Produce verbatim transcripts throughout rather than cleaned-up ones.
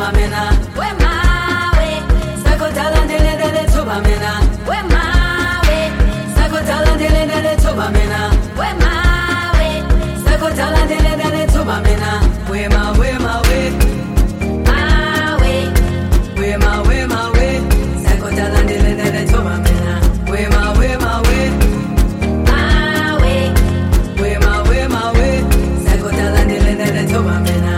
mina. We mawe. Sakotala ndele ndele tuba mina. We mawe. Sakotala ndele ndele tuba mina. We mawe. Sakotala ndele ndele tuba mina. We mawe mawe. Mawe. We mawe mawe. Sakotala ndele ndele tuba mina. We mawe mawe. Mawe. We mawe mawe. Sakotala ndele ndele tuba mina.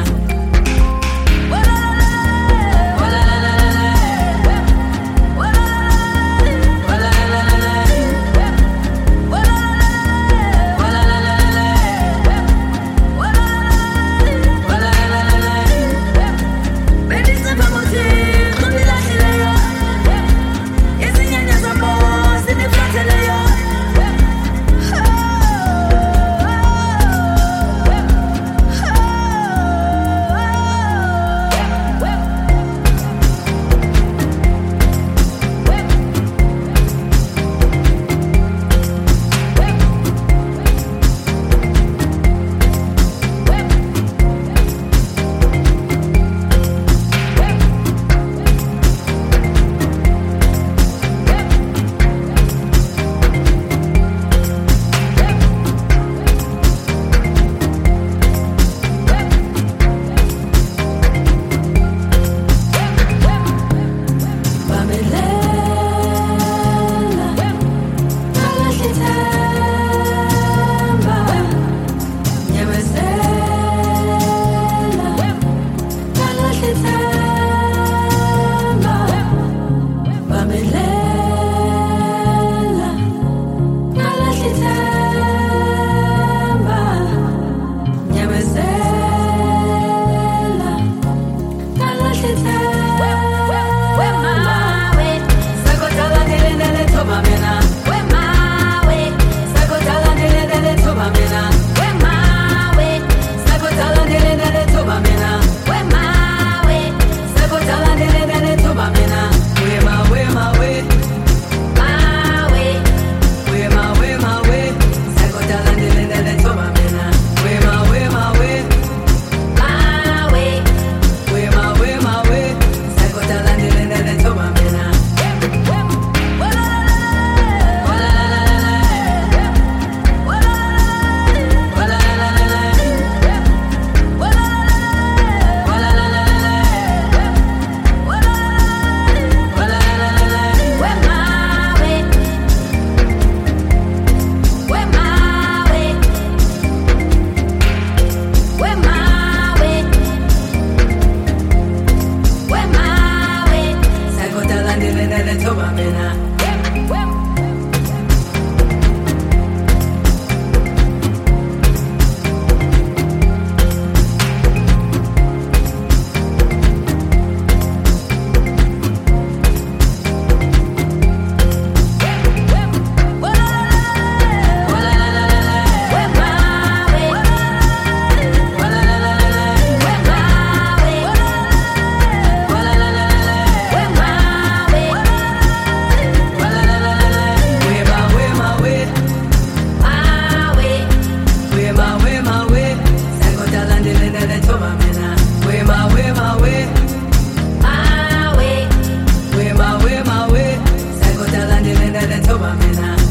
Toba mina.